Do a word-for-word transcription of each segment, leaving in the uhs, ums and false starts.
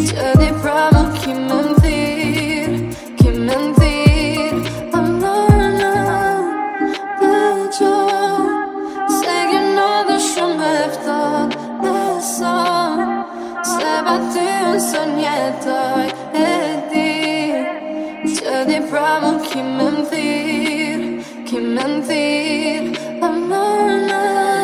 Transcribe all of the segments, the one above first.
Që di pra më ki me mthir, ki me mthir. Amana, dëgjo, se gjeno dhe shumë heftat. Besa, se pa ty unë së njetoj. E di, që di pra më ki me mthir, ki me mthir. Amana.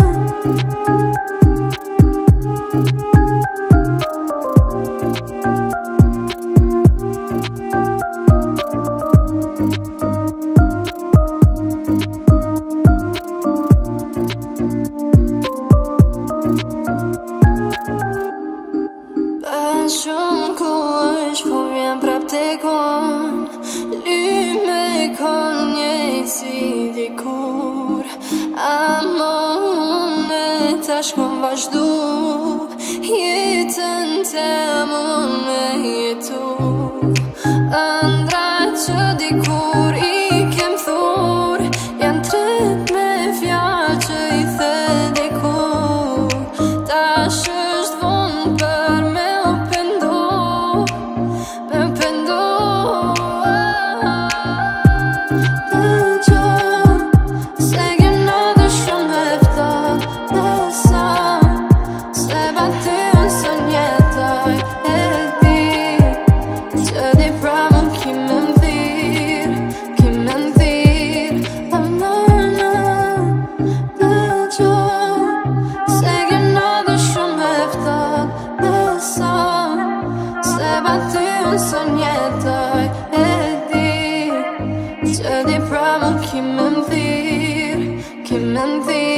Shumë ku është, po vjen prap të kon. Lyme kon njejt si dikur. Amo unë tash kom vazhdu jetën të mund me jetu. Ëndra që dikur i kem thur, janë tret me fjallë që i the dikur. Tash është vonë për me së njetoj. E di, që di pra më ki me mthir, ki me mthir.